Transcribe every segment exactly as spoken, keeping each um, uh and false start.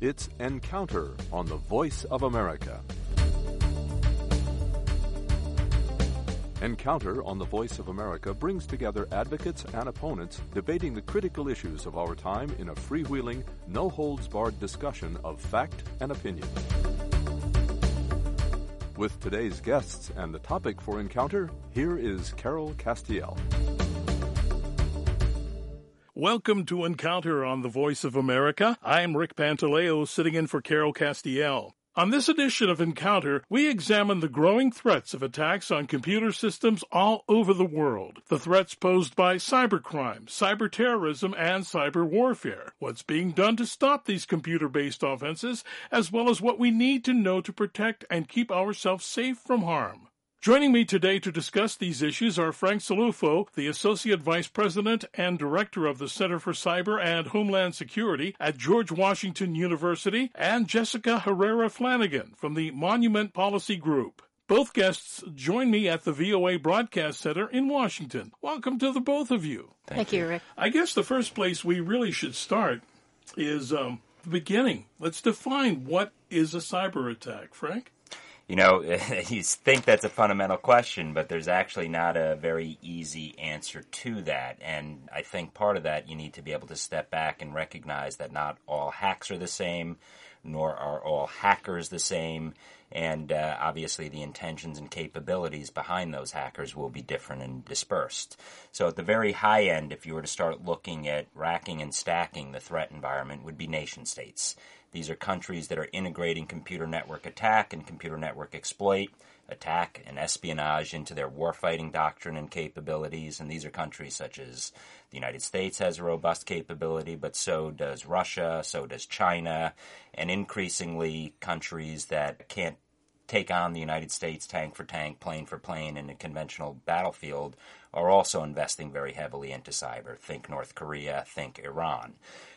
It's Encounter on the Voice of America. Encounter on the Voice of America brings together advocates and opponents debating the critical issues of our time in a freewheeling, no-holds-barred discussion of fact and opinion. With today's guests and the topic for Encounter, here is Carol Castiel. Welcome to Encounter on the Voice of America. I'm Rick Pantaleo, sitting in for Carol Castiel. On this edition of Encounter, we examine the growing threats of attacks on computer systems all over the world. The threats posed by cybercrime, cyber terrorism, and cyber warfare. What's being done to stop these computer-based offenses, as well as what we need to know to protect and keep ourselves safe from harm. Joining me today to discuss these issues are Frank Cilluffo, the Associate Vice President and Director of the Center for Cyber and Homeland Security at George Washington University, and Jessica Herrera Flanagan from the Monument Policy Group. Both guests join me at the V O A Broadcast Center in Washington. Welcome to the both of you. Thank, Thank you, Rick. I guess the first place we really should start is um, the beginning. Let's define what is a cyber attack, Frank. You know, you think that's a fundamental question, but there's actually not a very easy answer to that. And I think part of that, you need to be able to step back and recognize that not all hacks are the same, nor are all hackers the same. And uh, obviously the intentions and capabilities behind those hackers will be different and dispersed. So at the very high end, if you were to start looking at racking and stacking the threat environment, would be nation states. These are countries that are integrating computer network attack and computer network exploit, attack and espionage into their warfighting doctrine and capabilities. And these are countries such as the United States has a robust capability, but so does Russia, so does China, and increasingly countries that can't take on the United States tank for tank, plane for plane in a conventional battlefield are also investing very heavily into cyber. Think North Korea, think Iran.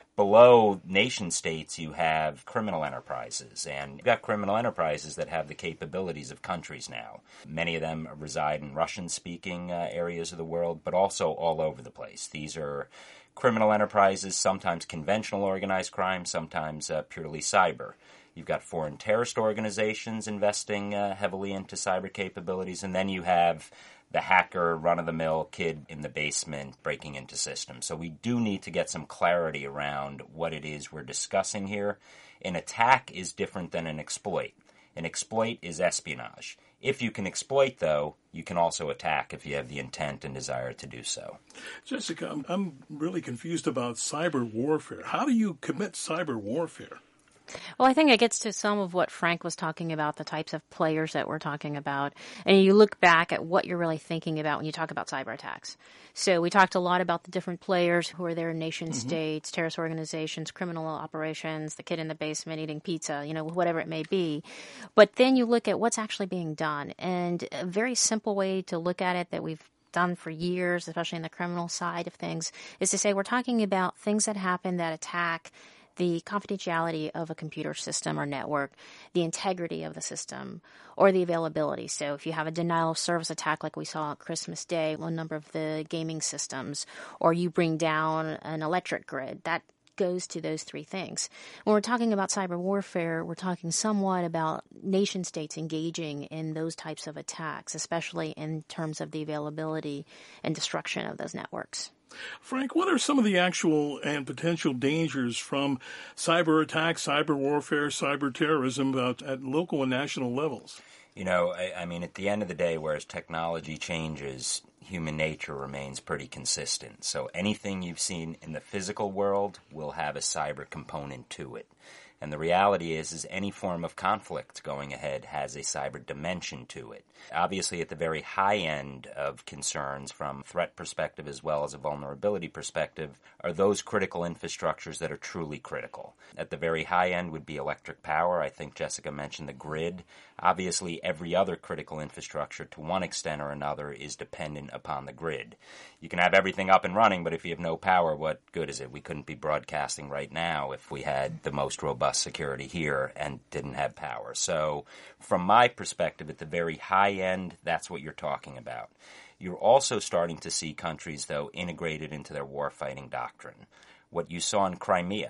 Below nation states, you have criminal enterprises, and you've got criminal enterprises that have the capabilities of countries now. Many of them reside in Russian-speaking uh, areas of the world, but also all over the place. These are criminal enterprises, sometimes conventional organized crime, sometimes uh, purely cyber. You've got foreign terrorist organizations investing uh, heavily into cyber capabilities, and then you have the hacker, run-of-the-mill kid in the basement breaking into systems. So we do need to get some clarity around what it is we're discussing here. An attack is different than an exploit. An exploit is espionage. If you can exploit, though, you can also attack if you have the intent and desire to do so. Jessica, I'm, I'm really confused about cyber warfare. How do you commit cyber warfare? Well, I think it gets to some of what Frank was talking about, the types of players that we're talking about. And you look back at what you're really thinking about when you talk about cyber attacks. So we talked a lot about the different players who are there in nation mm-hmm. states, terrorist organizations, criminal operations, the kid in the basement eating pizza, you know, whatever it may be. But then you look at what's actually being done. And a very simple way to look at it that we've done for years, especially in the criminal side of things, is to say we're talking about things that happen that attack the confidentiality of a computer system or network, the integrity of the system, or the availability. So if you have a denial of service attack like we saw on Christmas Day on a number of the gaming systems, or you bring down an electric grid, that goes to those three things. When we're talking about cyber warfare, we're talking somewhat about nation states engaging in those types of attacks, especially in terms of the availability and destruction of those networks. Frank, what are some of the actual and potential dangers from cyber attacks, cyber warfare, cyber terrorism uh, at local and national levels? You know, I, I mean, at the end of the day, whereas technology changes, human nature remains pretty consistent. So anything you've seen in the physical world will have a cyber component to it. And the reality is, is any form of conflict going ahead has a cyber dimension to it. Obviously, at the very high end of concerns from a threat perspective as well as a vulnerability perspective are those critical infrastructures that are truly critical. At the very high end would be electric power. I think Jessica mentioned the grid. Obviously, every other critical infrastructure to one extent or another is dependent upon the grid. You can have everything up and running, but if you have no power, what good is it? We couldn't be broadcasting right now if we had the most robust security here and didn't have power. So from my perspective, at the very high end, that's what you're talking about. You're also starting to see countries, though, integrated into their warfighting doctrine. What you saw in Crimea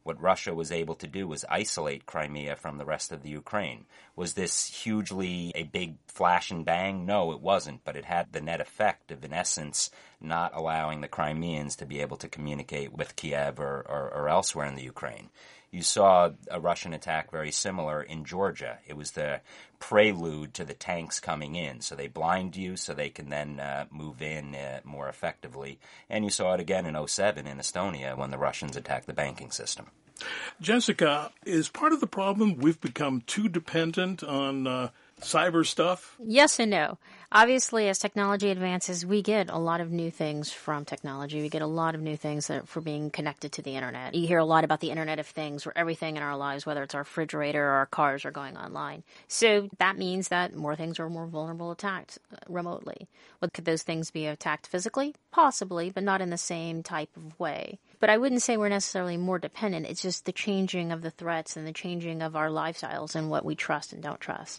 What Russia was able to do was isolate Crimea from the rest of the Ukraine. Was this hugely a big flash and bang? No, it wasn't, but it had the net effect of, in essence, not allowing the Crimeans to be able to communicate with Kiev or, or, or elsewhere in the Ukraine. You saw a Russian attack very similar in Georgia. It was the prelude to the tanks coming in. So they blind you so they can then uh, move in uh, more effectively. And you saw it again in oh seven in Estonia when the Russians attacked the banking system. Jessica, is part of the problem we've become too dependent on uh, cyber stuff? Yes and no. Obviously, as technology advances, we get a lot of new things from technology. We get a lot of new things that for being connected to the internet. You hear a lot about the Internet of Things, where everything in our lives, whether it's our refrigerator or our cars, are going online. So that means that more things are more vulnerable attacked remotely. But could those things be attacked physically? Possibly, but not in the same type of way. But I wouldn't say we're necessarily more dependent. It's just the changing of the threats and the changing of our lifestyles and what we trust and don't trust.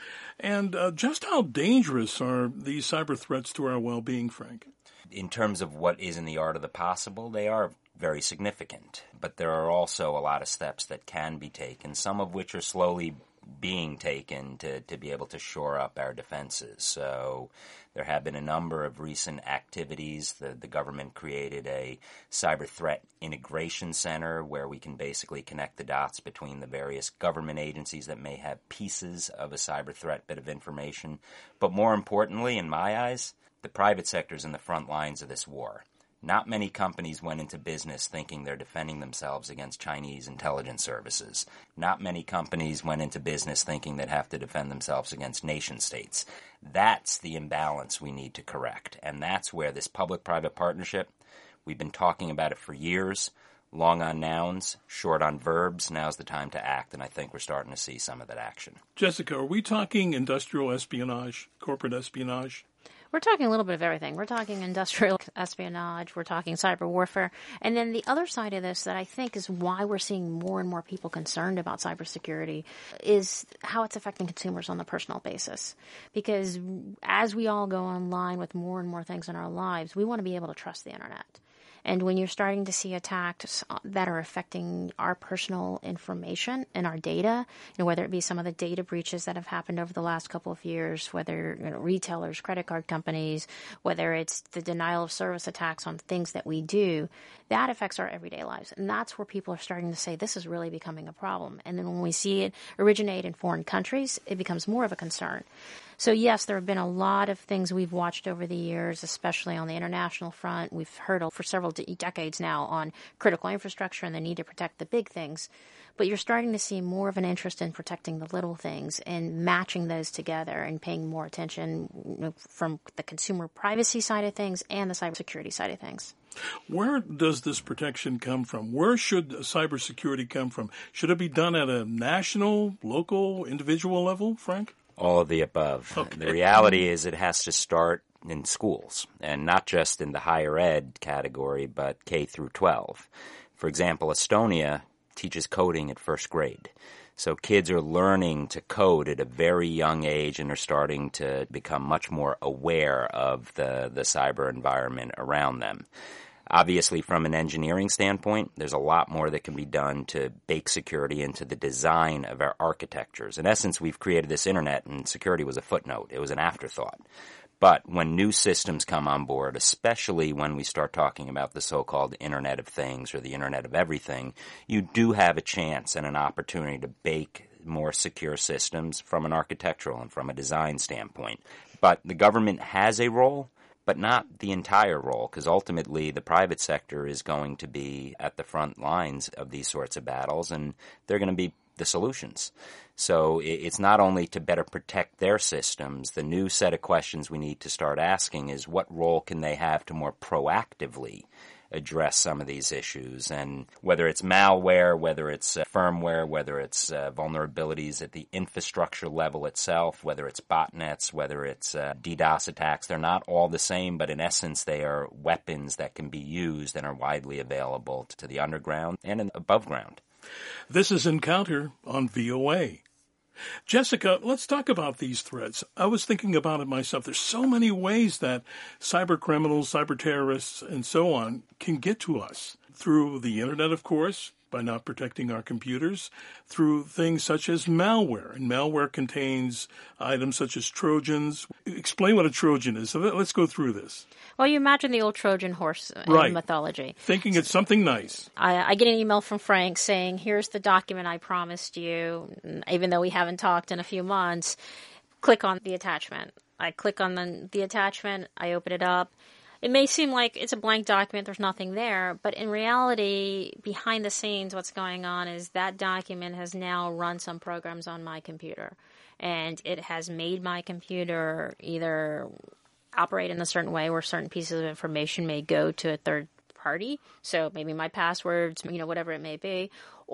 And uh, just how dangerous are these cyber threats to our well-being, Frank? In terms of what is in the art of the possible, they are very significant. But there are also a lot of steps that can be taken, some of which are slowly being taken to, to be able to shore up our defenses. So there have been a number of recent activities. The, the government created a cyber threat integration center where we can basically connect the dots between the various government agencies that may have pieces of a cyber threat bit of information. But more importantly, in my eyes, the private sector is in the front lines of this war. Not many companies went into business thinking they're defending themselves against Chinese intelligence services. Not many companies went into business thinking they'd have to defend themselves against nation states. That's the imbalance we need to correct. And that's where this public-private partnership, we've been talking about it for years, long on nouns, short on verbs. Now's the time to act, and I think we're starting to see some of that action. Jessica, are we talking industrial espionage, corporate espionage? We're talking a little bit of everything. We're talking industrial espionage. We're talking cyber warfare. And then the other side of this that I think is why we're seeing more and more people concerned about cybersecurity is how it's affecting consumers on the personal basis. Because as we all go online with more and more things in our lives, we want to be able to trust the internet. And when you're starting to see attacks that are affecting our personal information and our data, you know, whether it be some of the data breaches that have happened over the last couple of years, whether you know, retailers, credit card companies, whether it's the denial of service attacks on things that we do, that affects our everyday lives. And that's where people are starting to say this is really becoming a problem. And then when we see it originate in foreign countries, it becomes more of a concern. So, yes, there have been a lot of things we've watched over the years, especially on the international front. We've heard for several de- decades now on critical infrastructure and the need to protect the big things. But you're starting to see more of an interest in protecting the little things and matching those together and paying more attention you know, from the consumer privacy side of things and the cybersecurity side of things. Where does this protection come from? Where should cybersecurity come from? Should it be done at a national, local, individual level, Frank? All of the above. Okay. The reality is it has to start in schools, and not just in the higher ed category, but K through twelve. For example, Estonia teaches coding at first grade. So kids are learning to code at a very young age and are starting to become much more aware of the, the cyber environment around them. Obviously, from an engineering standpoint, there's a lot more that can be done to bake security into the design of our architectures. In essence, we've created this internet, and security was a footnote. It was an afterthought. But when new systems come on board, especially when we start talking about the so-called Internet of Things or the Internet of Everything, you do have a chance and an opportunity to bake more secure systems from an architectural and from a design standpoint. But the government has a role, but not the entire role, because ultimately the private sector is going to be at the front lines of these sorts of battles, and they're going to be the solutions. So it's not only to better protect their systems. The new set of questions we need to start asking is what role can they have to more proactively address some of these issues, and whether it's malware, whether it's uh, firmware, whether it's uh, vulnerabilities at the infrastructure level itself, whether it's botnets, whether it's uh, DDoS attacks, they're not all the same, but in essence they are weapons that can be used and are widely available to the underground and in above ground. This is Encounter on V O A. Jessica, let's talk about these threats. I was thinking about it myself. There's so many ways that cyber criminals, cyber terrorists, and so on can get to us. through the internet, of course, by not protecting our computers, through things such as malware. And malware contains items such as Trojans. Explain what a Trojan is. So let's go through this. Well, you imagine the old Trojan horse in right. mythology. Thinking it's something nice. I, I get an email from Frank saying, here's the document I promised you, even though we haven't talked in a few months. Click on the attachment. I click on the, the attachment. I open it up. It may seem like it's a blank document, there's nothing there, but in reality, behind the scenes, what's going on is that document has now run some programs on my computer, and it has made my computer either operate in a certain way where certain pieces of information may go to a third party, so maybe my passwords, you know, whatever it may be,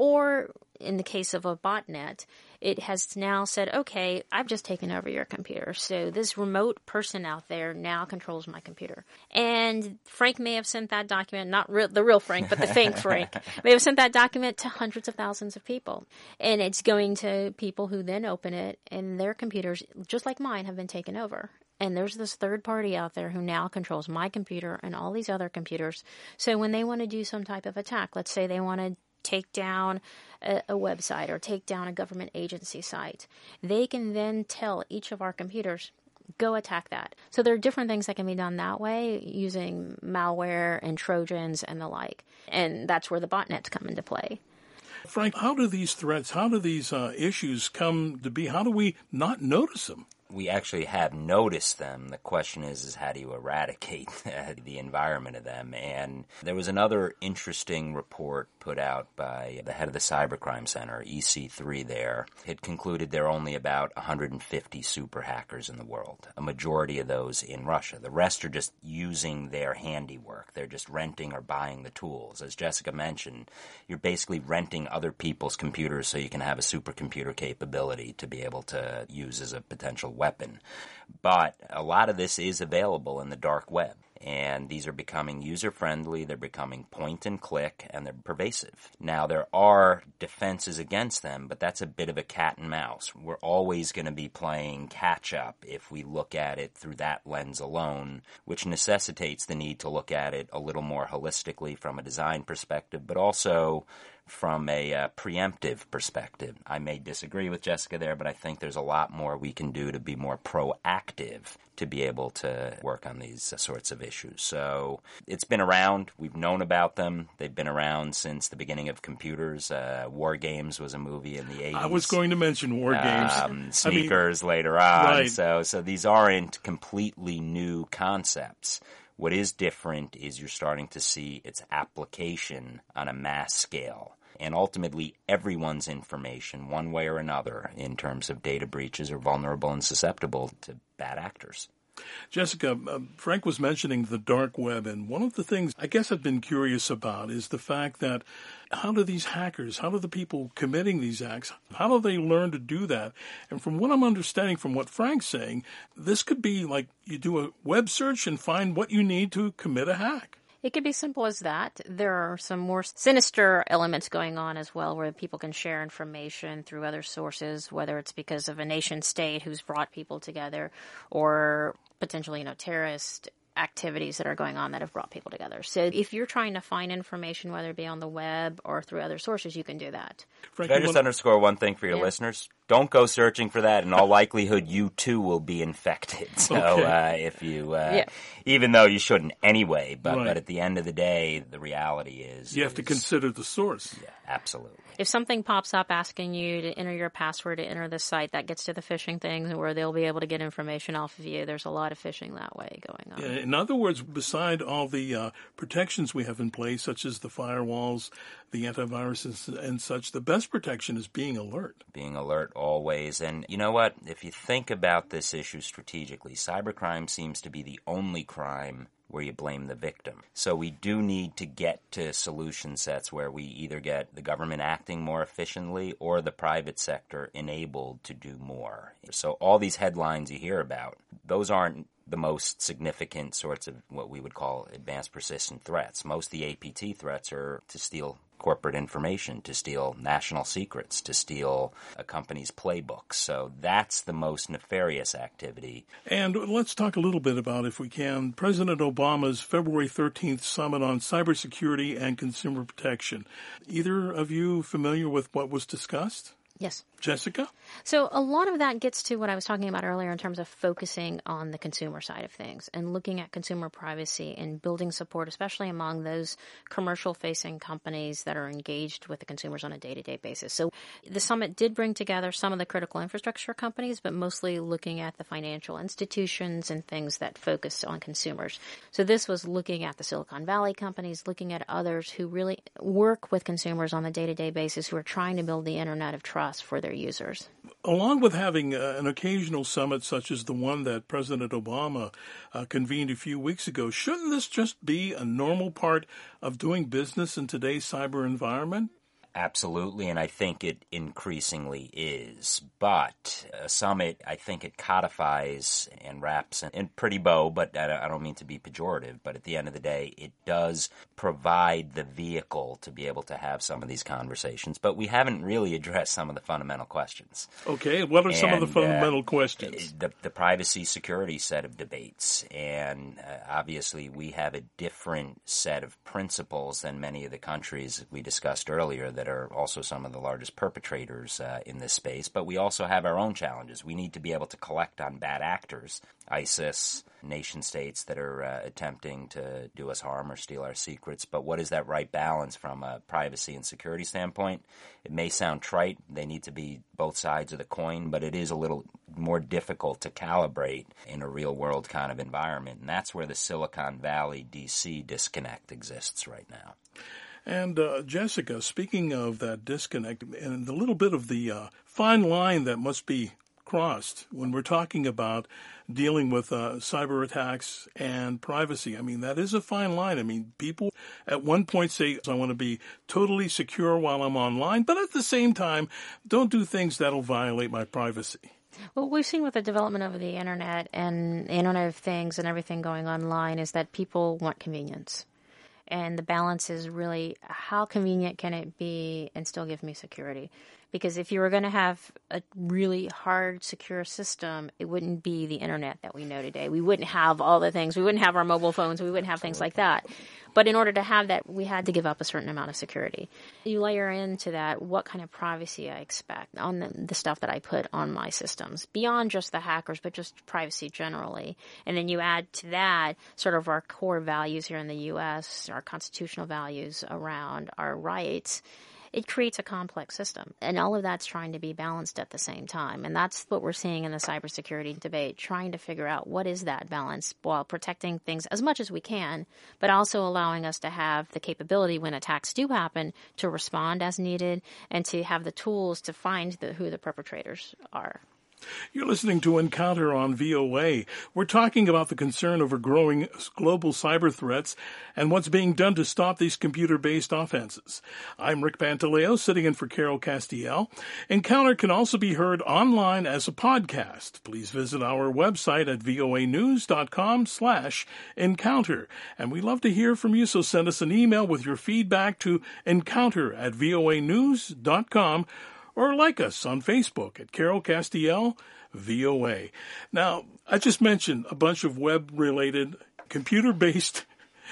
or in the case of a botnet, it has now said, okay, I've just taken over your computer. So this remote person out there now controls my computer. And Frank may have sent that document, not re- the real Frank, but the fake Frank, may have sent that document to hundreds of thousands of people. And it's going to people who then open it, and their computers, just like mine, have been taken over. And there's this third party out there who now controls my computer and all these other computers. So when they want to do some type of attack, let's say they want to take down a, a website or take down a government agency site, they can then tell each of our computers, go attack that. So there are different things that can be done that way using malware and Trojans and the like. And that's where the botnets come into play. Frank, how do these threats, how do these uh, issues come to be? How do we not notice them? We actually have noticed them. The question is, is how do you eradicate the environment of them? And there was another interesting report put out by the head of the Cybercrime Center, E C three there. It concluded there are only about one hundred fifty super hackers in the world, a majority of those in Russia. The rest are just using their handiwork. They're just renting or buying the tools. As Jessica mentioned, you're basically renting other people's computers so you can have a supercomputer capability to be able to use as a potential weapon. But a lot of this is available in the dark web, and these are becoming user-friendly, they're becoming point and click, and they're pervasive. Now, there are defenses against them, but that's a bit of a cat and mouse. We're always going to be playing catch-up if we look at it through that lens alone, which necessitates the need to look at it a little more holistically from a design perspective, but also from a uh, preemptive perspective. I may disagree with Jessica there, but I think there's a lot more we can do to be more proactive to be able to work on these uh, sorts of issues. So it's been around. We've known about them. They've been around since the beginning of computers. Uh, War Games was a movie in the eighties. I was going to mention War Games. Um, Sneakers I mean, later on. Right. So, so these aren't completely new concepts. What is different is you're starting to see its application on a mass scale. And ultimately, everyone's information, one way or another, in terms of data breaches, are vulnerable and susceptible to bad actors. Jessica, uh, Frank was mentioning the dark web, and one of the things I guess I've been curious about is the fact that how do these hackers, how do the people committing these acts, how do they learn to do that? And from what I'm understanding from what Frank's saying, this could be like you do a web search and find what you need to commit a hack. It could be simple as that. There are some more sinister elements going on as well where people can share information through other sources, whether it's because of a nation state who's brought people together or potentially, you know, terrorist activities that are going on that have brought people together. So if you're trying to find information, whether it be on the web or through other sources, you can do that. Frank, Can I just wanna... underscore one thing for your yeah. listeners? Don't go searching for that. In all likelihood, you too will be infected. So okay. uh, if you, uh, yeah. even though you shouldn't anyway, but, right. but at the end of the day, the reality is... You have is, to consider the source. Yeah, absolutely. If something pops up asking you to enter your password to enter the site, that gets to the phishing things where they'll be able to get information off of you. There's a lot of phishing that way going on. Yeah, in other words, beside all the uh, protections we have in place, such as the firewalls, the antiviruses and such, the best protection is being alert. Being alert always. And you know what? If you think about this issue strategically, cybercrime seems to be the only crime where you blame the victim. So we do need to get to solution sets where we either get the government acting more efficiently or the private sector enabled to do more. So all these headlines you hear about, those aren't the most significant sorts of what we would call advanced persistent threats. Most of the A P T threats are to steal corporate information, to steal national secrets, to steal a company's playbooks. So that's the most nefarious activity. And let's talk a little bit about, if we can, President Obama's February thirteenth summit on cybersecurity and consumer protection. Either of you familiar with what was discussed? Yes. Jessica? So a lot of that gets to what I was talking about earlier in terms of focusing on the consumer side of things and looking at consumer privacy and building support, especially among those commercial-facing companies that are engaged with the consumers on a day-to-day basis. So the summit did bring together some of the critical infrastructure companies, but mostly looking at the financial institutions and things that focus on consumers. So this was looking at the Silicon Valley companies, looking at others who really work with consumers on a day-to-day basis, who are trying to build the internet of trust for their users. Along with having uh, an occasional summit such as the one that President Obama uh, convened a few weeks ago, shouldn't this just be a normal part of doing business in today's cyber environment? Absolutely, and I think it increasingly is. But a summit, I think it codifies and wraps in, in pretty bow, but I don't mean to be pejorative, but at the end of the day, it does provide the vehicle to be able to have some of these conversations. But we haven't really addressed some of the fundamental questions. Okay, what are and, some of the fundamental uh, questions? The, the privacy security set of debates, and uh, obviously we have a different set of principles than many of the countries we discussed earlier that are also some of the largest perpetrators uh, in this space, but we also have our own challenges. We need to be able to collect on bad actors, ISIS, nation states that are uh, attempting to do us harm or steal our secrets, but what is that right balance from a privacy and security standpoint? It may sound trite, they need to be both sides of the coin, but it is a little more difficult to calibrate in a real-world kind of environment, and that's where the Silicon Valley D C disconnect exists right now. And uh, Jessica, speaking of that disconnect and the little bit of the uh, fine line that must be crossed when we're talking about dealing with uh, cyber attacks and privacy. I mean, that is a fine line. I mean, people at one point say, I want to be totally secure while I'm online, but at the same time, don't do things that'll violate my privacy. What we've seen with the development of the Internet and the Internet of Things and everything going online is that people want convenience. And the balance is really how convenient can it be and still give me security? Because if you were going to have a really hard, secure system, it wouldn't be the internet that we know today. We wouldn't have all the things. We wouldn't have our mobile phones. We wouldn't have things like that. But in order to have that, we had to give up a certain amount of security. You layer into that what kind of privacy I expect on the, the stuff that I put on my systems, beyond just the hackers, but just privacy generally. And then you add to that sort of our core values here in the U S, our constitutional values around our rights. It creates a complex system. And all of that's trying to be balanced at the same time. And that's what we're seeing in the cybersecurity debate, trying to figure out what is that balance while protecting things as much as we can, but also allowing us to have the capability when attacks do happen to respond as needed and to have the tools to find the, who the perpetrators are. You're listening to Encounter on V O A. We're talking about the concern over growing global cyber threats and what's being done to stop these computer-based offenses. I'm Rick Pantaleo, sitting in for Carol Castiel. Encounter can also be heard online as a podcast. Please visit our website at voanews.com slash encounter. And we love to hear from you, so send us an email with your feedback to encounter at voanews.com or like us on Facebook at Carol Castiel V O A. Now, I just mentioned a bunch of web-related, computer-based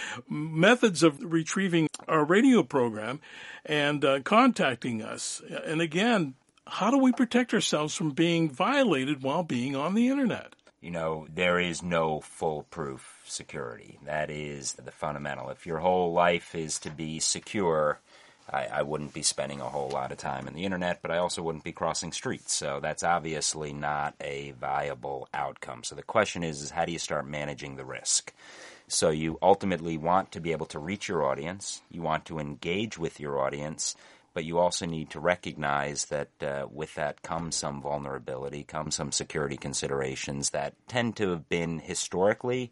methods of retrieving our radio program and uh, contacting us. And again, how do we protect ourselves from being violated while being on the Internet? You know, there is no foolproof security. That is the fundamental. If your whole life is to be secure, I, I wouldn't be spending a whole lot of time on the Internet, but I also wouldn't be crossing streets. So that's obviously not a viable outcome. So the question is, is how do you start managing the risk? So you ultimately want to be able to reach your audience. You want to engage with your audience, but you also need to recognize that uh, with that comes some vulnerability, comes some security considerations that tend to have been historically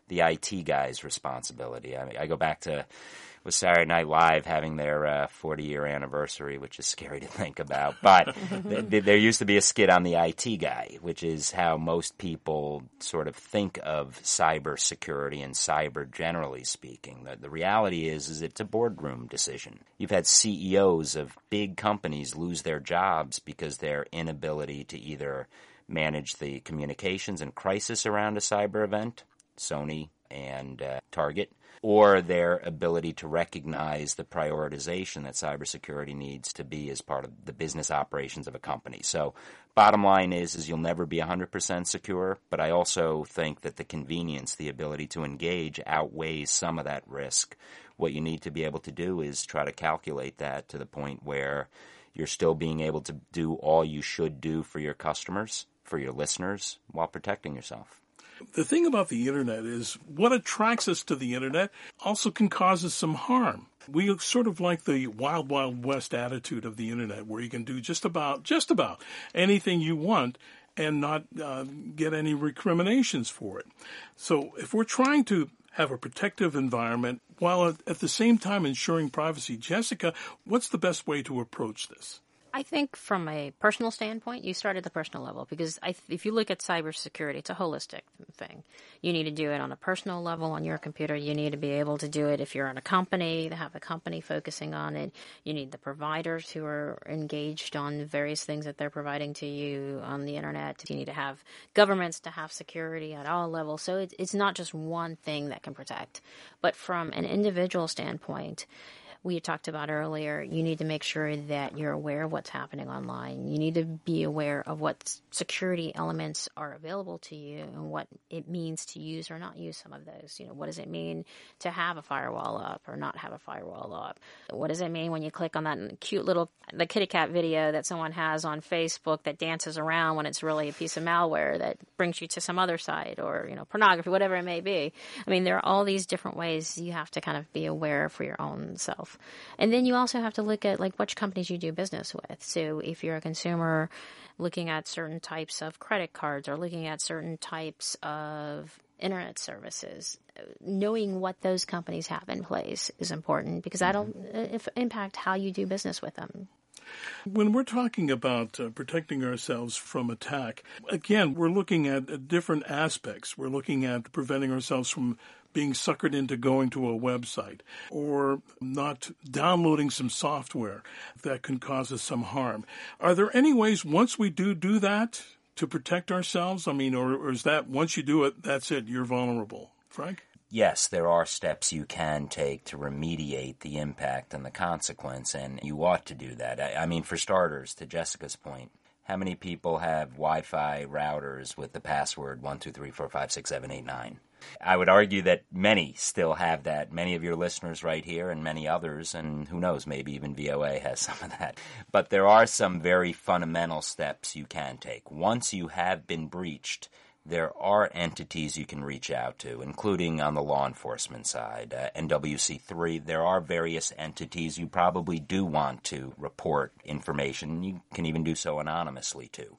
the I T guy's responsibility. I mean, I go back to with Saturday Night Live having their uh, forty-year anniversary, which is scary to think about. But th- th- there used to be a skit on the I T guy, which is how most people sort of think of cybersecurity and cyber generally speaking. The, the reality is, is it's a boardroom decision. You've had C E Os of big companies lose their jobs because their inability to either manage the communications and crisis around a cyber event, Sony and uh, Target, or their ability to recognize the prioritization that cybersecurity needs to be as part of the business operations of a company. So bottom line is, is you'll never be one hundred percent secure, but I also think that the convenience, the ability to engage outweighs some of that risk. What you need to be able to do is try to calculate that to the point where you're still being able to do all you should do for your customers, for your listeners, while protecting yourself. The thing about the Internet is what attracts us to the Internet also can cause us some harm. We sort of like the wild, wild west attitude of the Internet, where you can do just about, just about anything you want and not uh, get any recriminations for it. So if we're trying to have a protective environment while at, at the same time ensuring privacy, Jessica, what's the best way to approach this? I think from a personal standpoint, you start at the personal level because I, if you look at cybersecurity, it's a holistic thing. You need to do it on a personal level on your computer. You need to be able to do it if you're in a company, to have a company focusing on it. You need the providers who are engaged on various things that they're providing to you on the Internet. You need to have governments to have security at all levels. So it, it's not just one thing that can protect. But from an individual standpoint, we talked about earlier, you need to make sure that you're aware of what's happening online. You need to be aware of what security elements are available to you and what it means to use or not use some of those. You know, what does it mean to have a firewall up or not have a firewall up? What does it mean when you click on that cute little, the kitty cat video that someone has on Facebook that dances around when it's really a piece of malware that brings you to some other site or, you know, pornography, whatever it may be. I mean, there are all these different ways you have to kind of be aware for your own self. And then you also have to look at like which companies you do business with. So if you're a consumer looking at certain types of credit cards or looking at certain types of internet services, knowing what those companies have in place is important because that'll mm-hmm. impact how you do business with them. When we're talking about uh, protecting ourselves from attack, again, we're looking at uh, different aspects. We're looking at preventing ourselves from being suckered into going to a website or not downloading some software that can cause us some harm. Are there any ways once we do do that to protect ourselves? I mean, or, or is that once you do it, that's it, you're vulnerable? Frank? Yes, there are steps you can take to remediate the impact and the consequence, and you ought to do that. I, I mean, for starters, to Jessica's point, how many people have Wi-Fi routers with the password one two three four five six seven eight nine? I would argue that many still have that. Many of your listeners right here and many others, and who knows, maybe even V O A has some of that. But there are some very fundamental steps you can take. Once you have been breached, there are entities you can reach out to, including on the law enforcement side, uh, N W C three. There are various entities you probably do want to report information. You can even do so anonymously, too.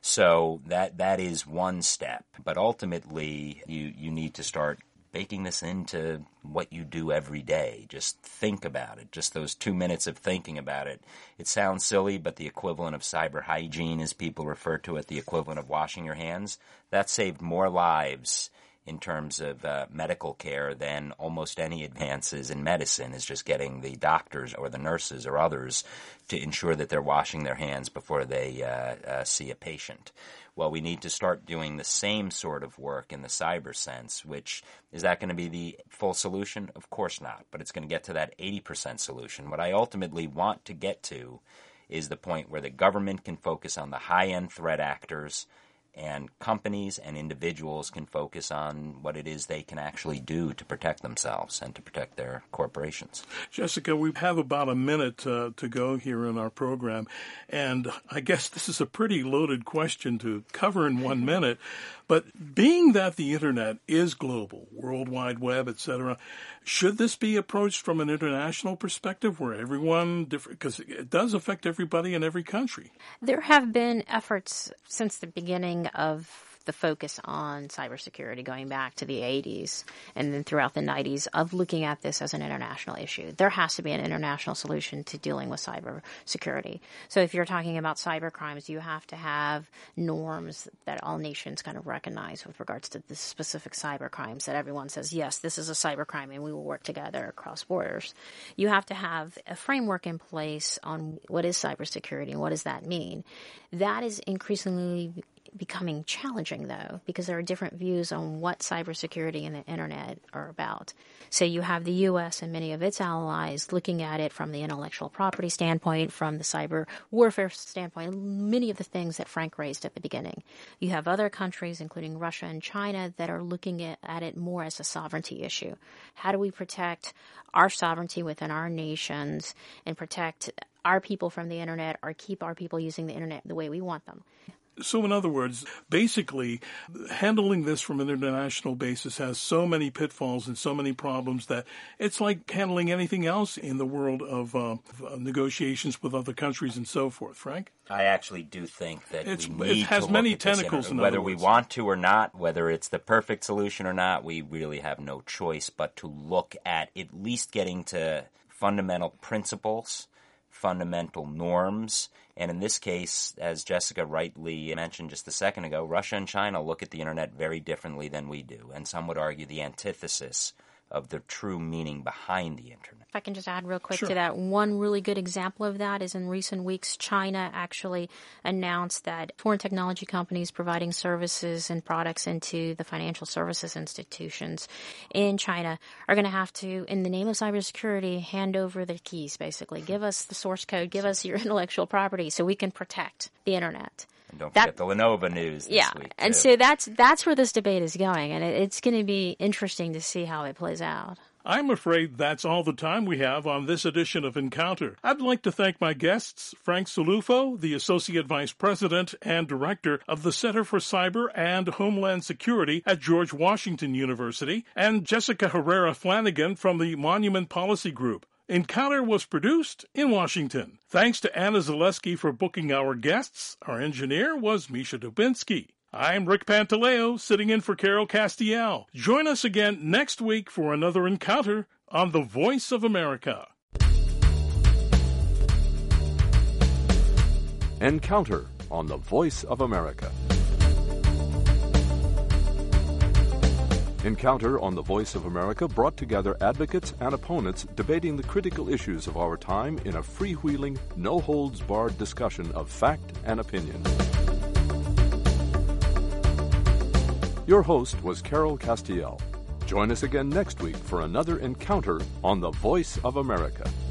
So that that is one step. But ultimately, you, you need to start baking this into what you do every day. Just think about it. Just those two minutes of thinking about it. It sounds silly, but the equivalent of cyber hygiene, as people refer to it, the equivalent of washing your hands, that saved more lives in terms of uh, medical care than almost any advances in medicine, is just getting the doctors or the nurses or others to ensure that they're washing their hands before they uh, uh, see a patient. Well, we need to start doing the same sort of work in the cyber sense, which, is that going to be the full solution? Of course not, but it's going to get to that eighty percent solution. What I ultimately want to get to is the point where the government can focus on the high-end threat actors and companies and individuals can focus on what it is they can actually do to protect themselves and to protect their corporations. Jessica, we have about a minute uh, to go here in our program, and I guess this is a pretty loaded question to cover in one minute, but being that the Internet is global, World Wide Web, et cetera, should this be approached from an international perspective where everyone, different, because it does affect everybody in every country? There have been efforts since the beginning of the focus on cybersecurity going back to the eighties and then throughout the nineties of looking at this as an international issue. There has to be an international solution to dealing with cybersecurity. So if you're talking about cyber crimes, you have to have norms that all nations kind of recognize with regards to the specific cyber crimes that everyone says, yes, this is a cyber crime and we will work together across borders. You have to have a framework in place on what is cybersecurity and what does that mean. That is increasingly becoming challenging, though, because there are different views on what cybersecurity and the internet are about. So you have the U S and many of its allies looking at it from the intellectual property standpoint, from the cyber warfare standpoint, many of the things that Frank raised at the beginning. You have other countries, including Russia and China, that are looking at, at it more as a sovereignty issue. How do we protect our sovereignty within our nations and protect our people from the internet, or keep our people using the internet the way we want them? So in other words, basically, handling this from an international basis has so many pitfalls and so many problems that it's like handling anything else in the world of uh, negotiations with other countries and so forth. Frank? I actually do think that it's, we need it has to many look at tentacles. this, in whether other we words. want to or not, whether it's the perfect solution or not, we really have no choice but to look at at least getting to fundamental principles, fundamental norms. And in this case, as Jessica rightly mentioned just a second ago, Russia and China look at the internet very differently than we do, and some would argue the antithesis of the true meaning behind the internet. If I can just add real quick Sure. to that, one really good example of that is in recent weeks, China actually announced that foreign technology companies providing services and products into the financial services institutions in China are going to have to, in the name of cybersecurity, hand over their keys, basically. Give us the source code, give us your intellectual property so we can protect the internet. And don't That- forget the Lenovo news this Yeah, week, and too. so that's that's where this debate is going, and it, it's going to be interesting to see how it plays out. I'm afraid that's all the time we have on this edition of Encounter. I'd like to thank my guests, Frank Cilluffo, the Associate Vice President and Director of the Center for Cyber and Homeland Security at George Washington University, and Jessica Herrera Flanagan from the Monument Policy Group. Encounter was produced in Washington. Thanks to Anna Zaleski for booking our guests. Our engineer was Misha Dubinsky. I'm Rick Pantaleo, sitting in for Carol Castiel. Join us again next week for another Encounter on The Voice of America. Encounter on The Voice of America. Encounter on The Voice of America brought together advocates and opponents debating the critical issues of our time in a freewheeling, no-holds-barred discussion of fact and opinion. Your host was Carol Castiel. Join us again next week for another Encounter on The Voice of America.